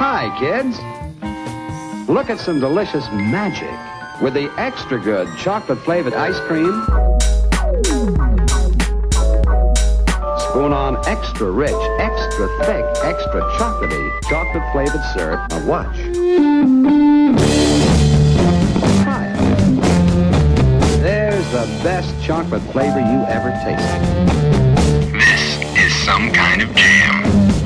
Hi, kids. Look at some delicious magic with the extra good chocolate-flavored ice cream. Spoon on extra rich, extra thick, extra chocolatey, chocolate-flavored syrup. Now watch. Try it. There's the best chocolate flavor you ever tasted. This is some kind of jam.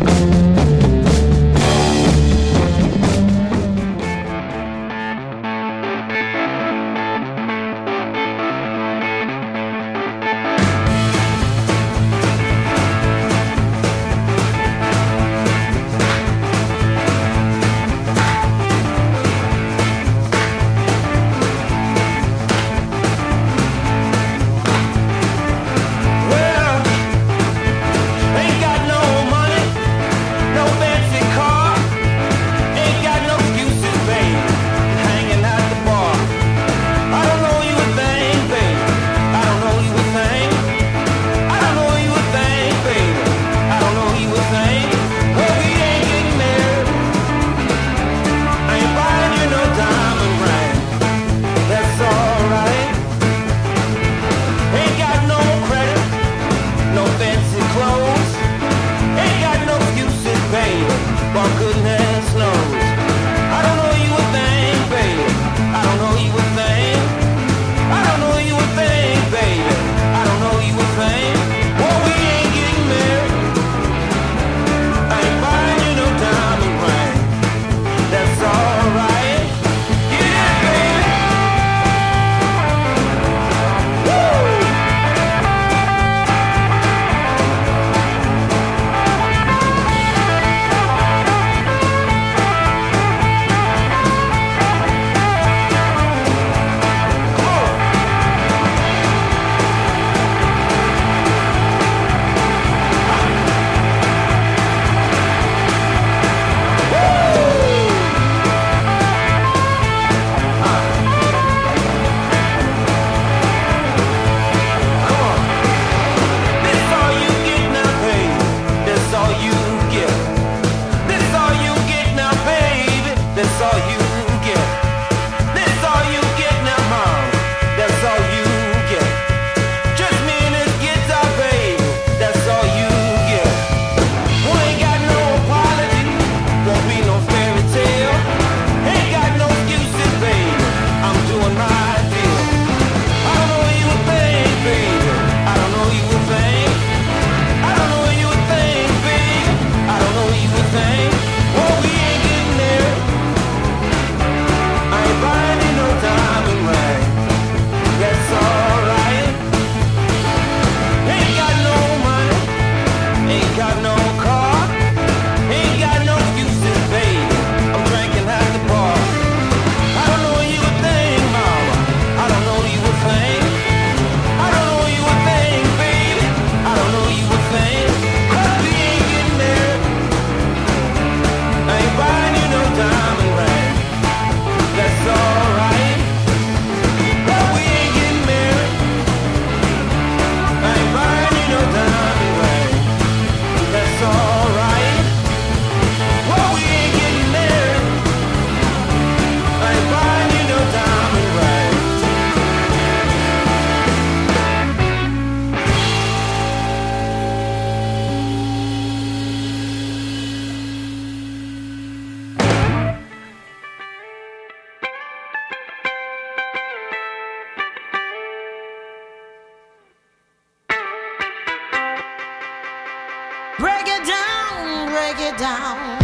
Break it down.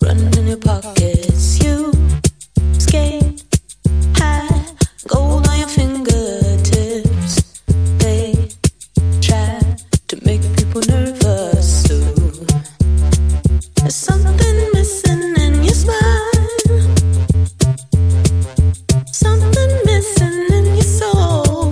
running in your pockets. You skate high, gold on your fingertips. They try to make people nervous too. There's something missing in your smile, something missing in your soul.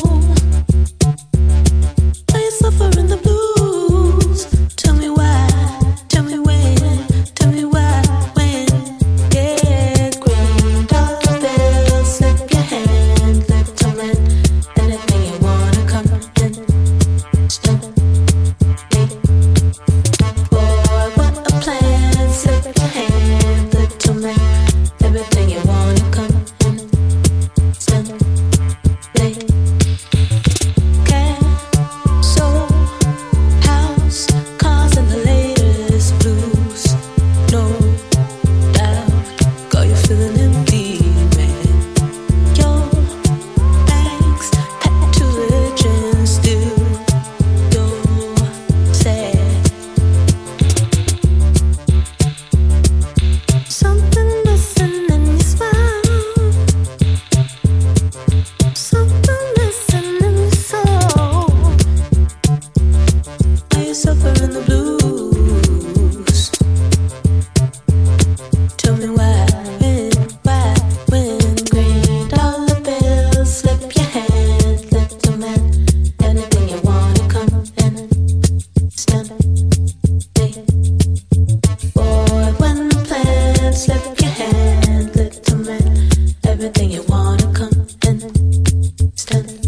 Are you suffering the blues? Tell me why, tell me when, tell me why, when. Yeah, green dollar bills, slip your hand, little man. Anything you wanna come and stop me. Boy, what a plan, slip your hand, little man. Everything you wanna come and stop me. Soul, house, cars, and the latest blues. No doubt, got you feeling empty, man. Your bags packed to religion still. You're sad. Something missing in your smile, something missing in your soul. Are you suffering the blues? Tell me why, when green dollar bills slip your hand, little man. Anything you wanna come and stand me. Boy, when the plans slip your hand, little man. Everything you wanna come and stand me.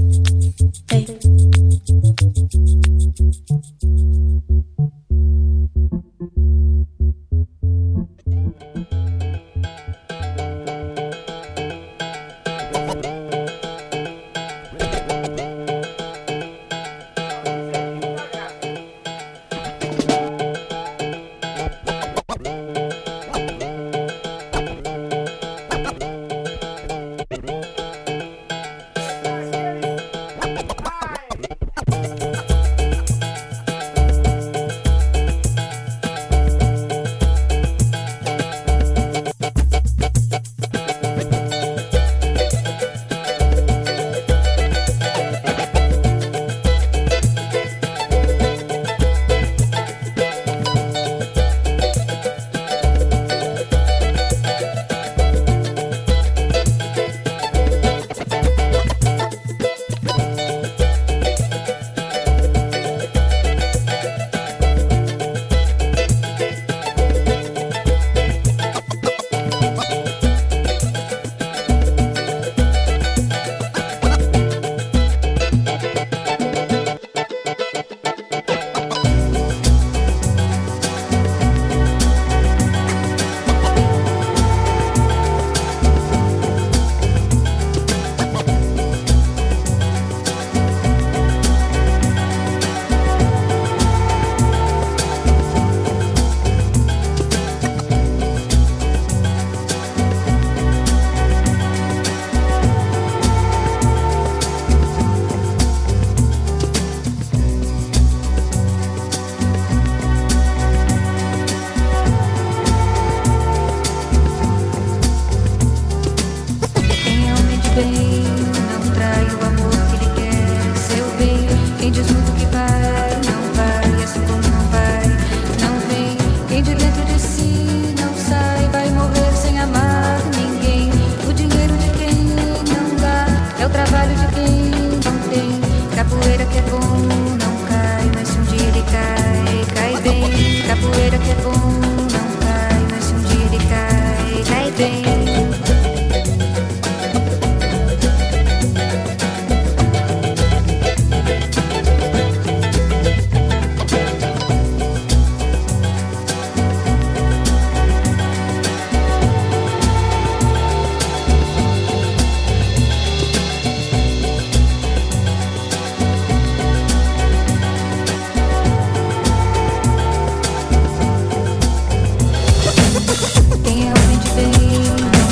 Quem realmente vem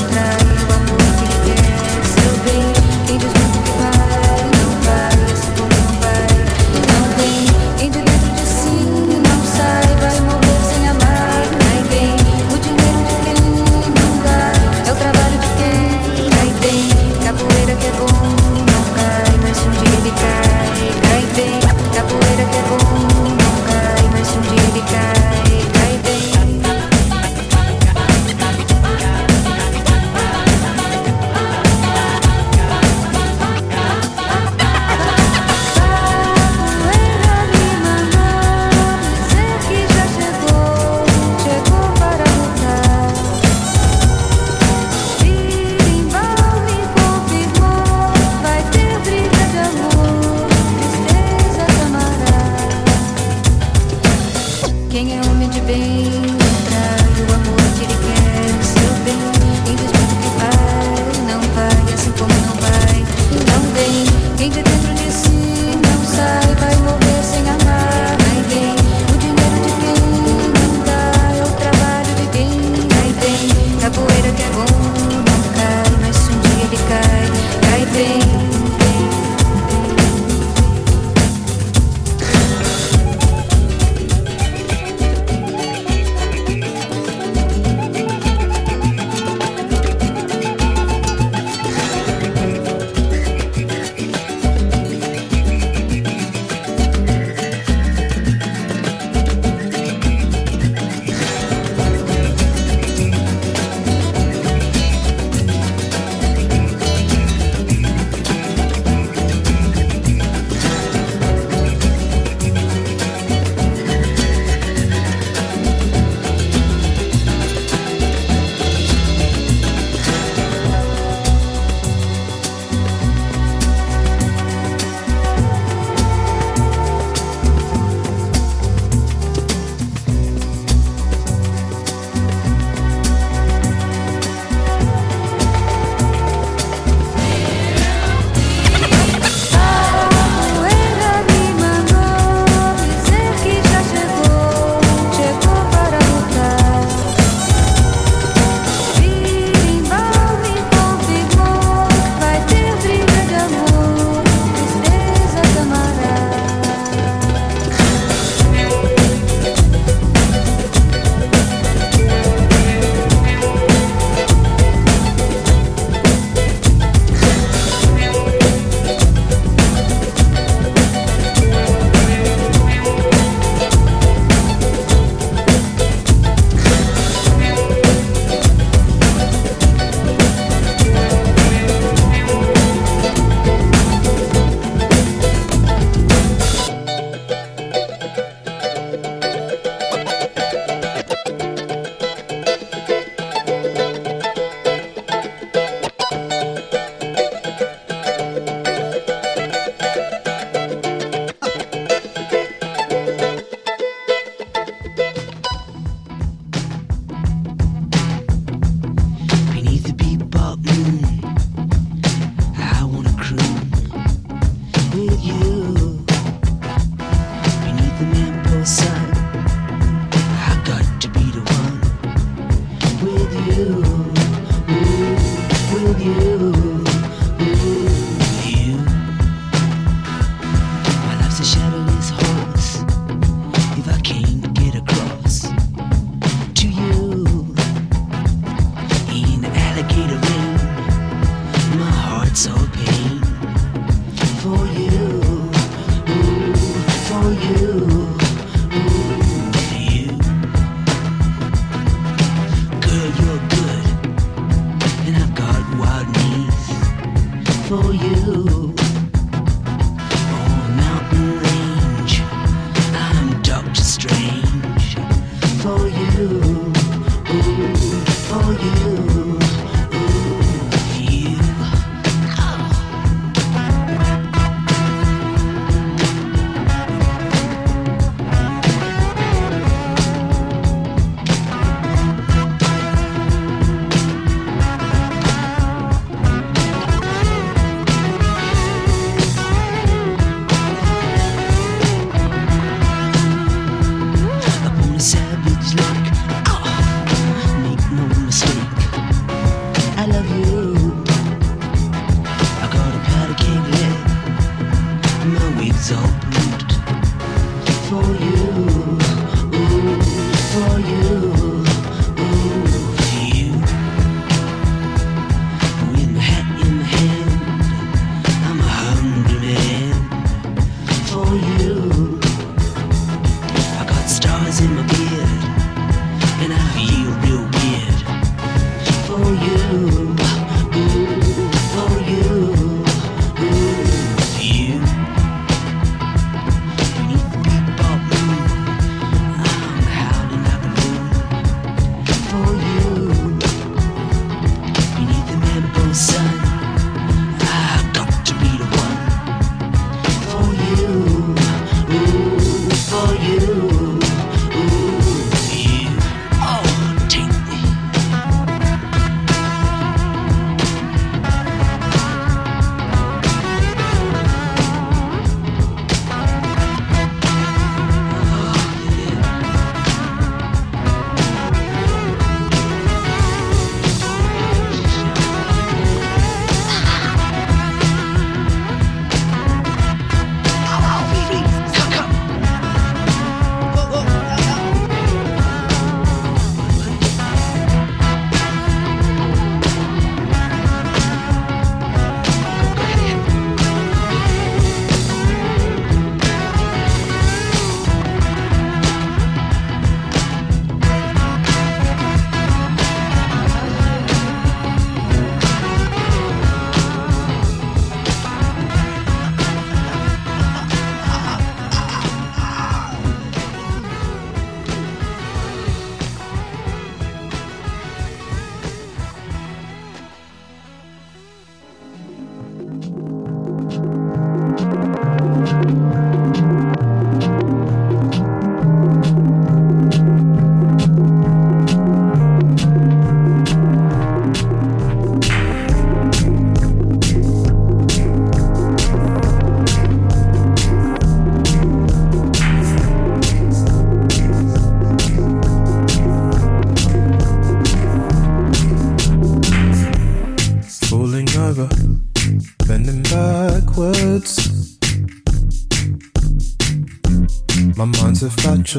My mind's a fracture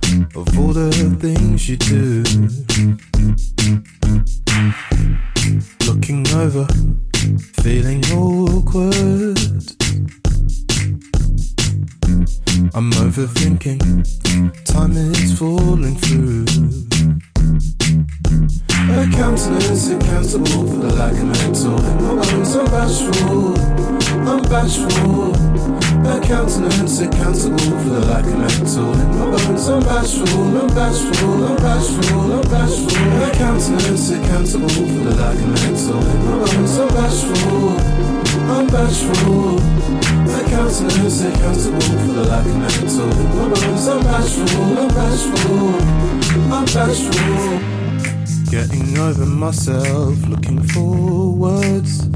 of all the things you do. Looking over, feeling awkward. I'm overthinking, time is falling through. A countenance accountable for the lack of mental. My bones are bashful, I'm bashful. A countenance accountable for the lack of mental. My bones are bashful, I'm bashful, I'm bashful, I'm bashful. A countenance accountable for the lack of mental. My bones are bashful, I'm bashful. A countenance accountable for the lack of mental. My bones are bashful, I'm bashful, I'm bashful. Getting over myself, looking for words.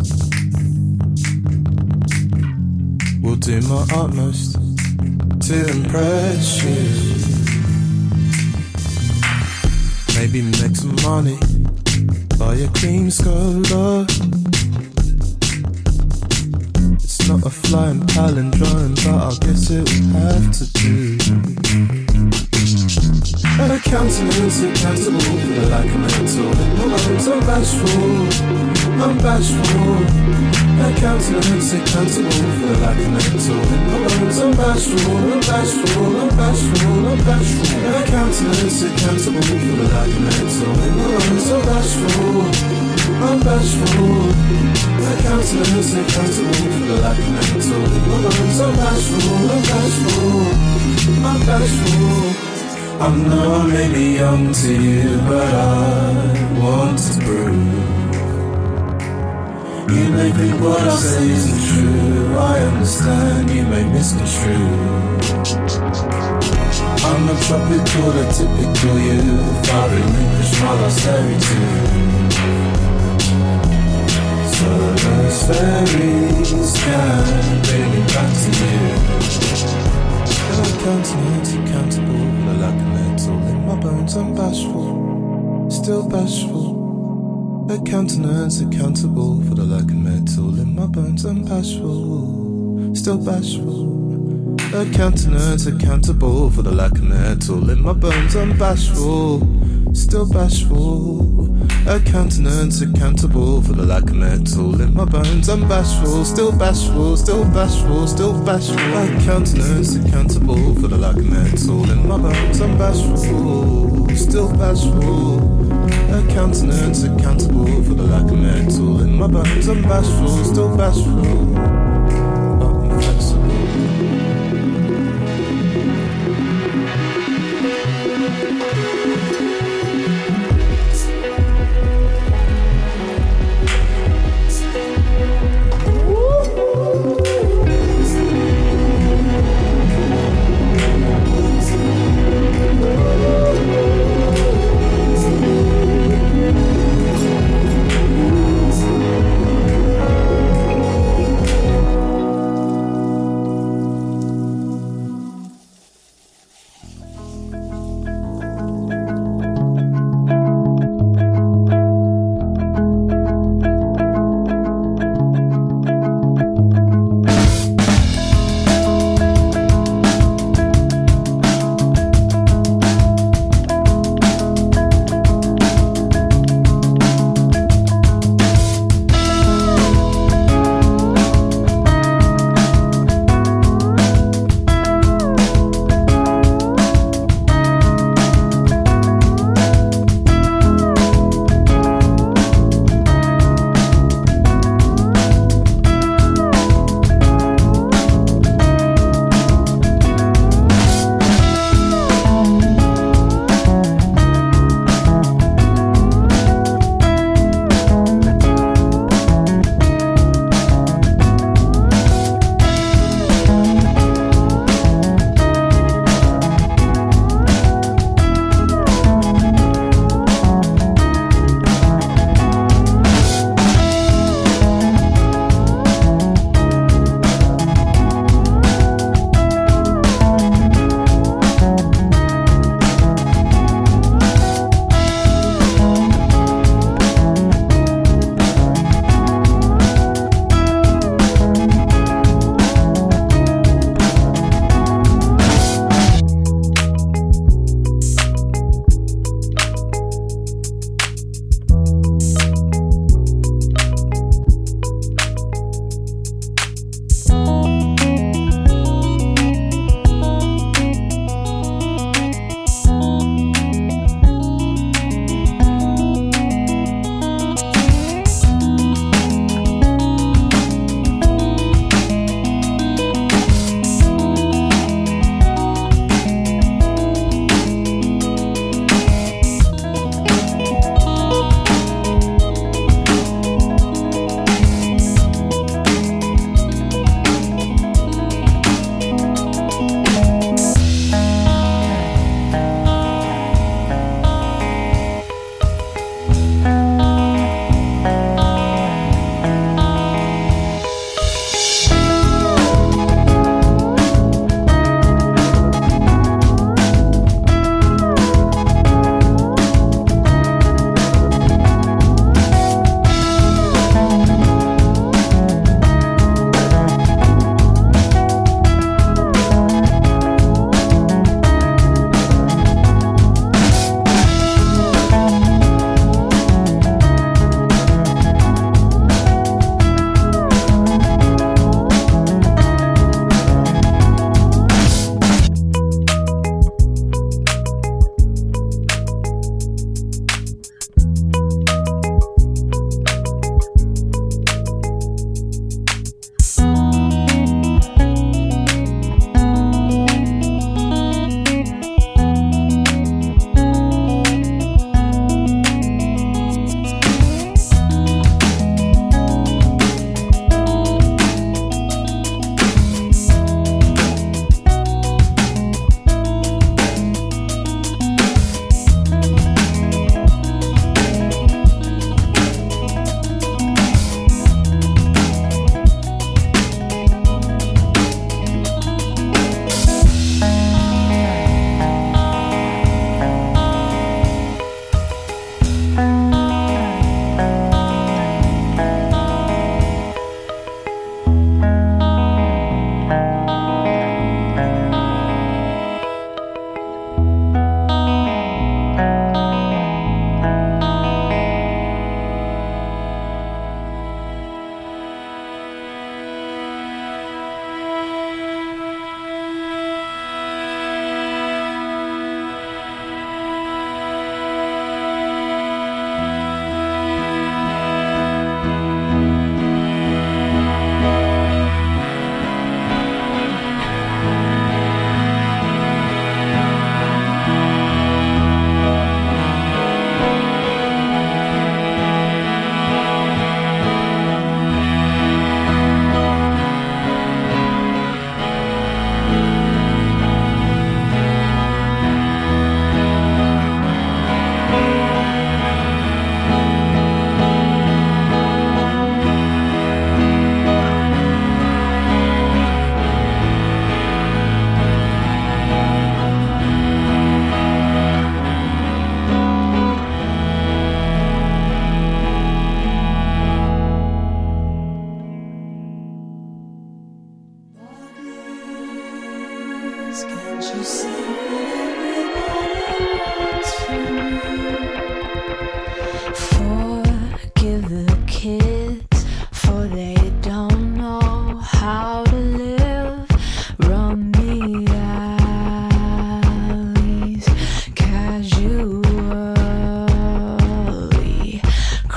Will do my utmost to impress you. Maybe make some money, buy buy a cream Skoda. It's not a flying palindrome, but I guess it would have to do. A countenance accountable for the lack of mental. I'm bashful, I'm bashful. A countenance accountable for the lack of mental. I'm bashful, I'm bashful, I'm bashful, I'm bashful. A countenance accountable for the lack of mental. I'm bashful, I'm bashful. A countenance accountable for the lack of mental. I'm bashful, I'm bashful, I'm bashful. I know I may be young to you, but I want to prove. You may think what I say isn't true. I understand you may misconstrue. I'm a tropical, a typical you. If I relinquish my lost servitude, so those fairies can bring me back to you. A countenance accountable for the lack of mental. In my bones I'm bashful, still bashful. A countenance accountable for the lack of mental. In my bones I'm bashful, still bashful. A countenance accountable for the lack of mental. In my bones I'm bashful, still bashful. A countenance accountable for the lack of mental. In my bones I'm bashful, still bashful, still bashful, still bashful. A countenance accountable for the lack of mental. In my bones I'm bashful, still bashful. A countenance accountable for the lack of mental. In my bones I'm bashful, still bashful, but I'm flexible.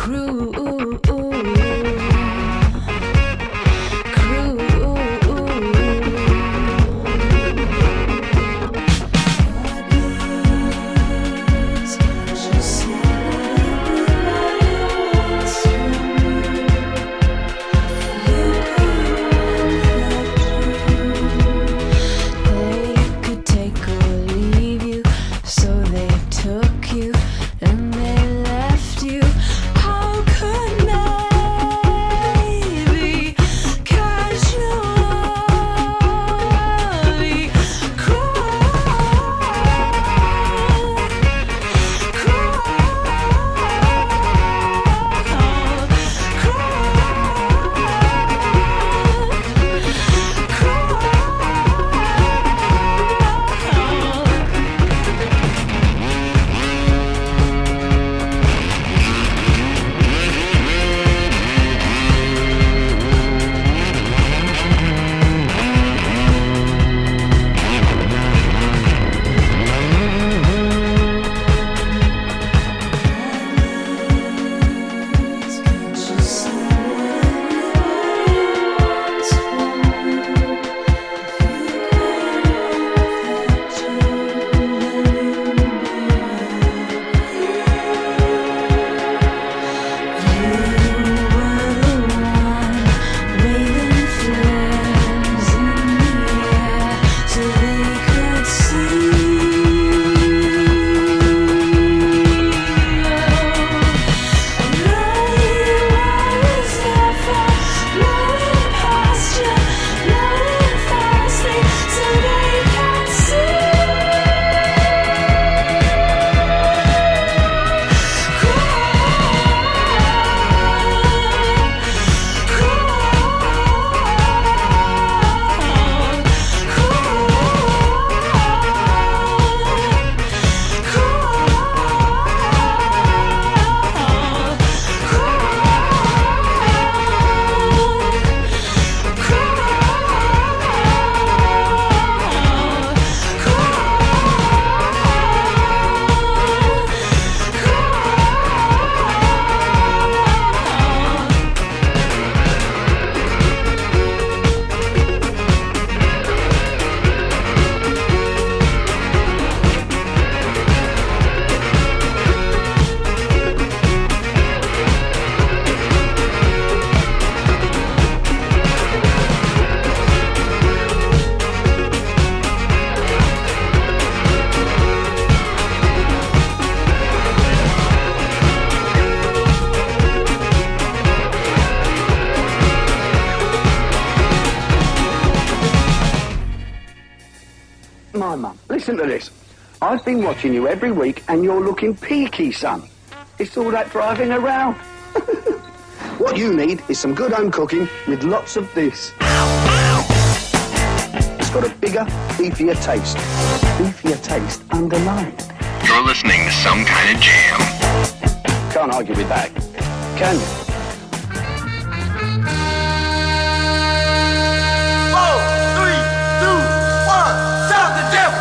My mum, listen to this. I've been watching you every week and you're looking peaky, son. It's all that driving around. What you need is some good home cooking with lots of this. It's got a bigger, beefier taste. Beefier taste underlined. You're listening to Some Kind of Jam. Can't argue with that, can you? 4, 3, 2, 1, shout the devil!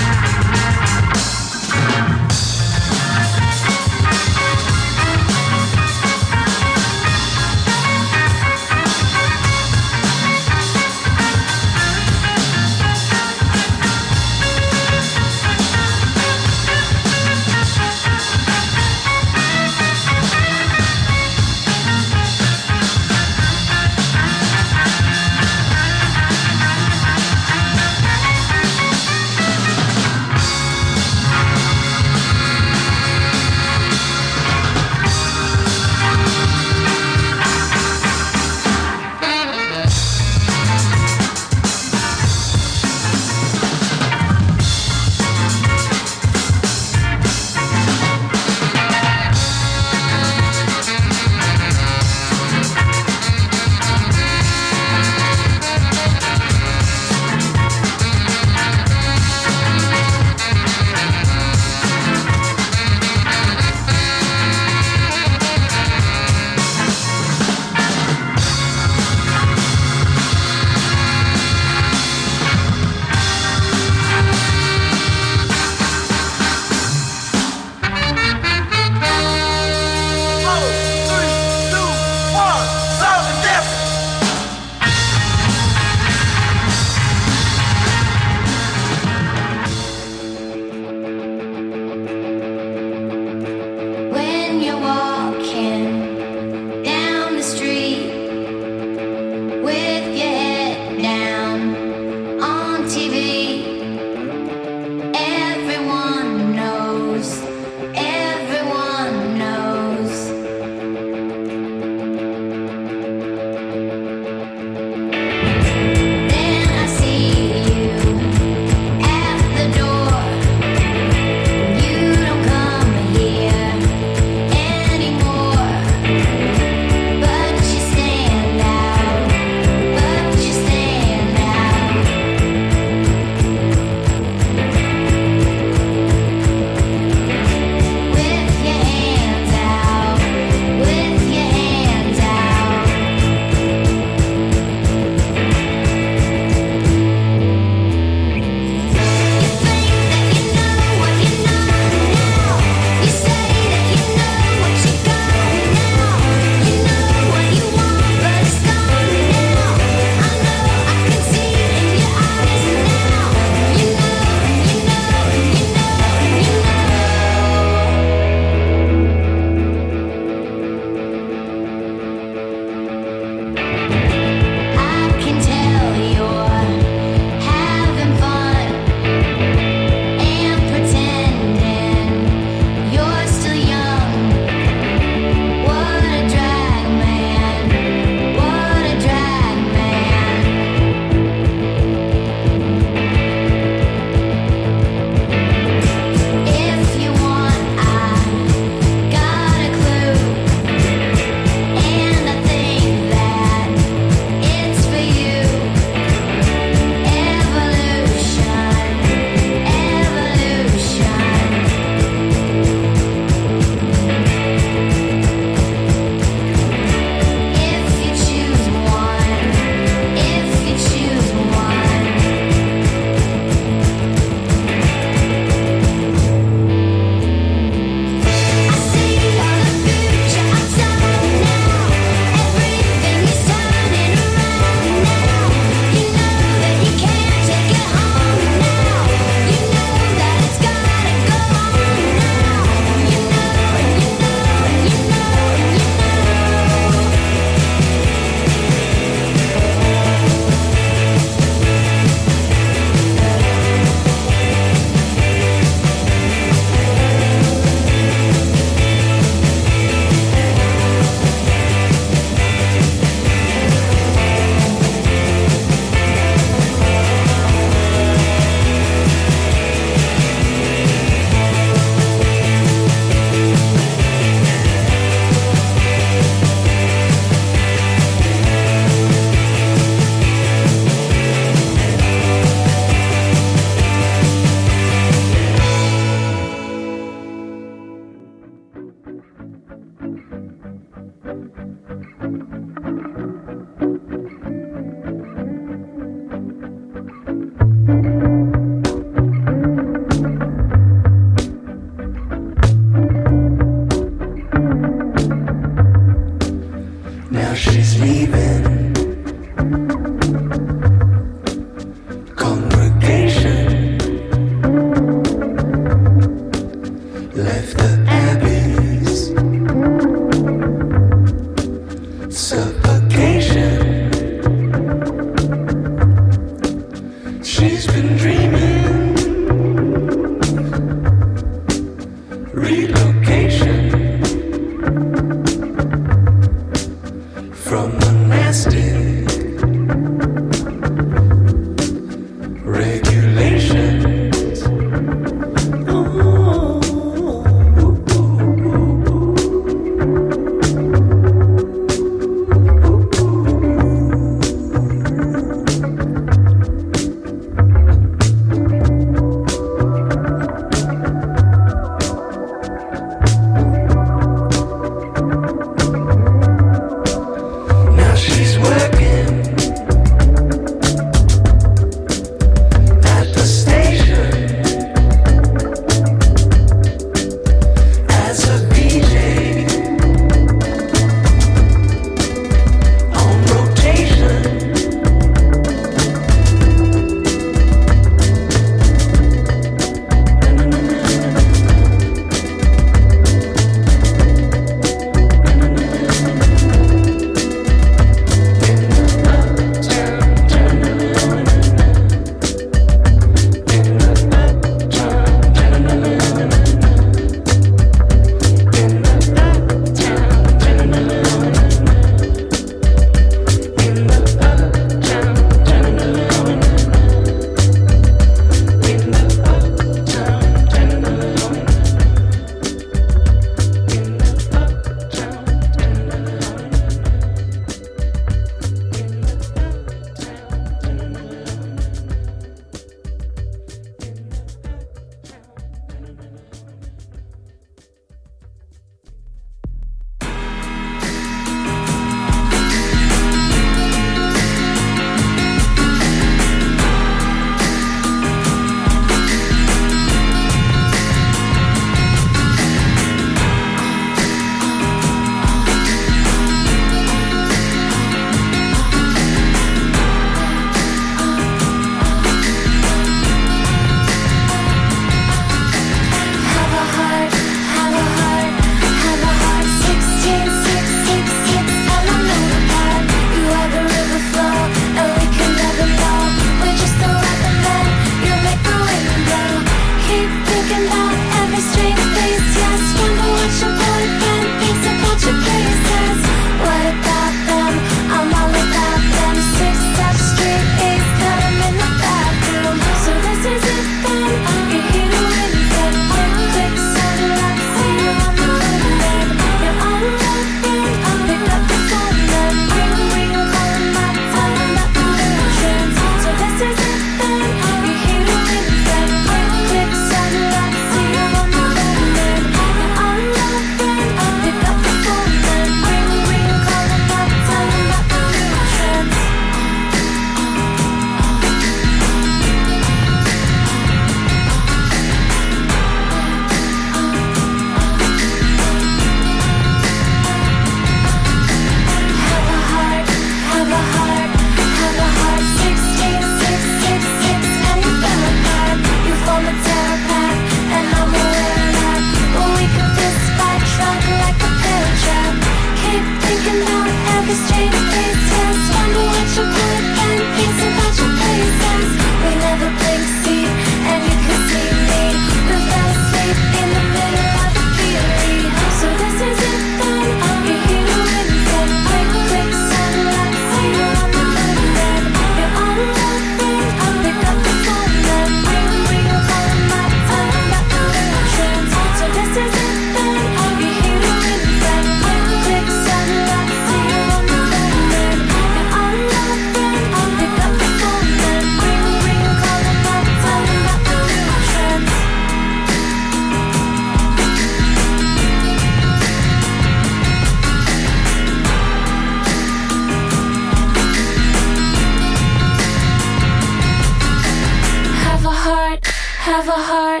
have a heart,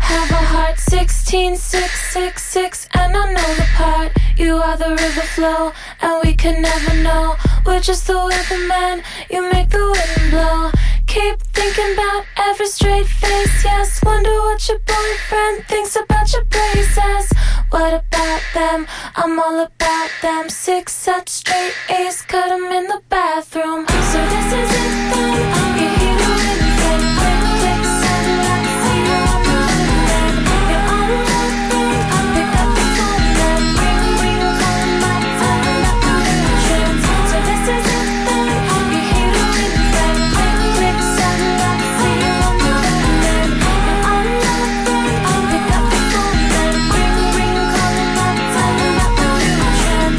16666, and I know the part. You are the river flow, and we can never know. We're just the weatherman, you make the wind blow. Keep thinking about every straight face, yes. Wonder what your boyfriend thinks about your braces. What about them? I'm all about them. 6 such straight A's, cut 'em in the bathroom. So this is it then, you hear the wind then. Click, click, satellite, see you on the wind then. You're on a love friend, pick up the phone then. Ring, ring, calling my phone, not the entrance. So this is it then, you hear the wind then. Click, click, satellite, see you on the wind then. You're on a love friend, pick up the phone then. Ring, ring, calling my phone, not the entrance.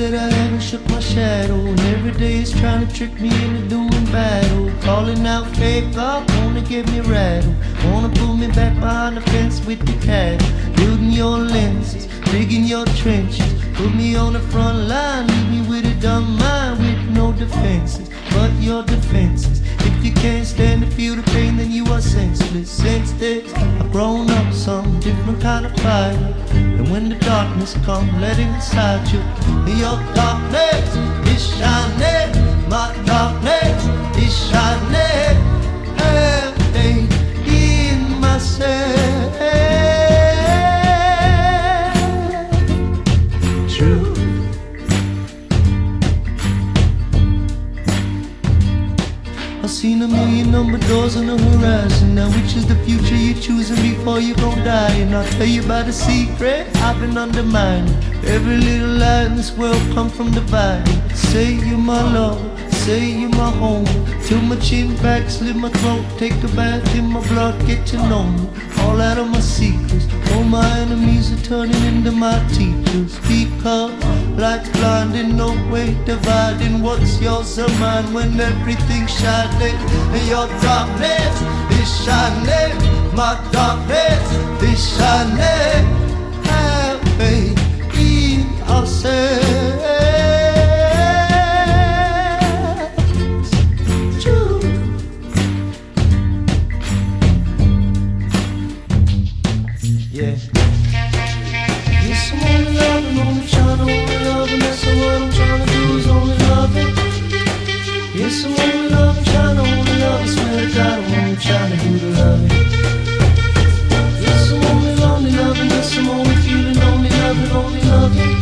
that I haven't shook my shadow, and every day it's trying to trick me into doing battle. Calling out fake God, wanna get me rattled, wanna pull me back behind the fence with the cattle. Building your lenses, digging your trenches, put me on the front line, leave me with a dumb mind with no defenses. But your defenses, if you can't stand to feel the pain, then you are senseless. Since this, I've grown up some different kind of fire, and when the darkness comes, let it inside you. Your darkness is shining, my darkness is shining, everything in myself. True. I've seen a million number doors on the horizon. Now which is the future you're choosing before you gon' die? And I'll tell you about a secret I've been undermining. Every little lie in this world come from dividing. Say you're my love, say you're my home, till my chin back, slit my throat, take a bath in my blood, get to know me. All out of my secrets, all my enemies are turning into my teachers. Because light's blinding, no way dividing what's yours or mine when everything's shining. And your darkness is shining, my darkness is shining. Have faith in ourselves. Yeah. Yes, I'm only loving, only trying to only love, and that's what I'm trying to do is only love it. Yes, I'm only loving, trying to only love, I swear to God, I'm only trying to do to love it. Yes, I'm only lonely loving, yes, I'm only feeling only loving, only loving.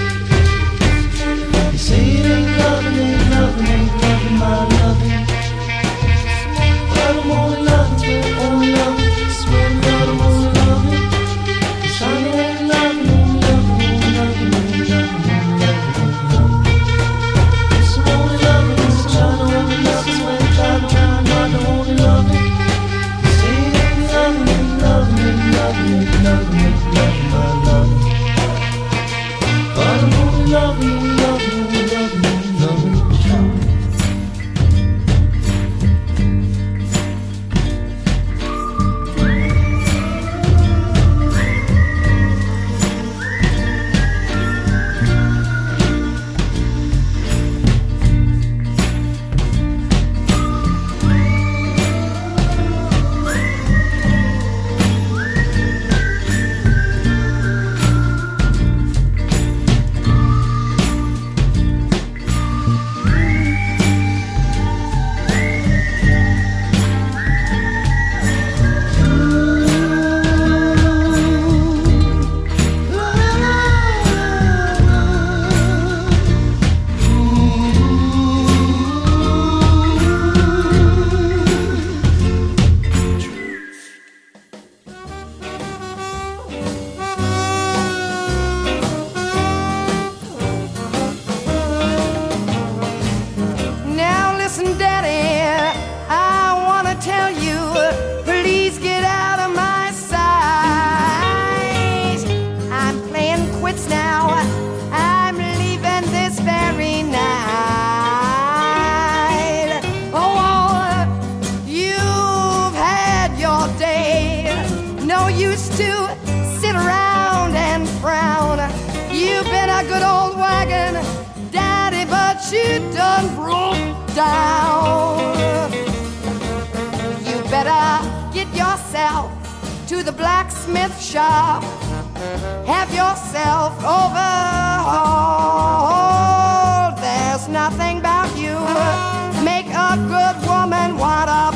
They say it ain't loving, ain't loving, ain't loving, my loving. But I'm only loving, swear, only loving, swear to God, I'm only loving. Trying to only loving, only loving, only loving, only loving, only loving. Yes, I'm only loving, yes, I'm trying to only loving, swear to God, I'm only loving. Say it ain't loving, ain't loving, ain't loving, ain't loving, ain't loving, my loving. But I'm only loving, only loving, only loving, only loving. You done broke down. You better get yourself to the blacksmith shop. Have yourself overhauled. There's nothing about you make a good woman want a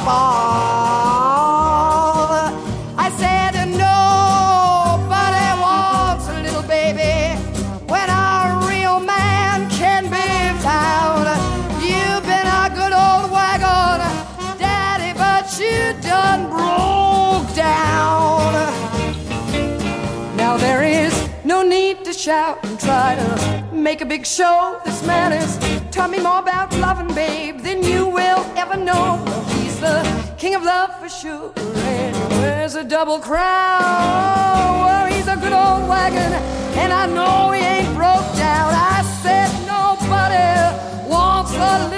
ball. I said nobody wants a little baby when a real man can be found. You've been a good old wagon, Daddy, but you done broke down. Now there is no need to shout and try to make a big show. This man has taught me more about loving, babe, than you will ever know. He's the king of love for sure, and he wears a double crown. Well, he's a good old wagon, and I know he ain't broke down. I said a little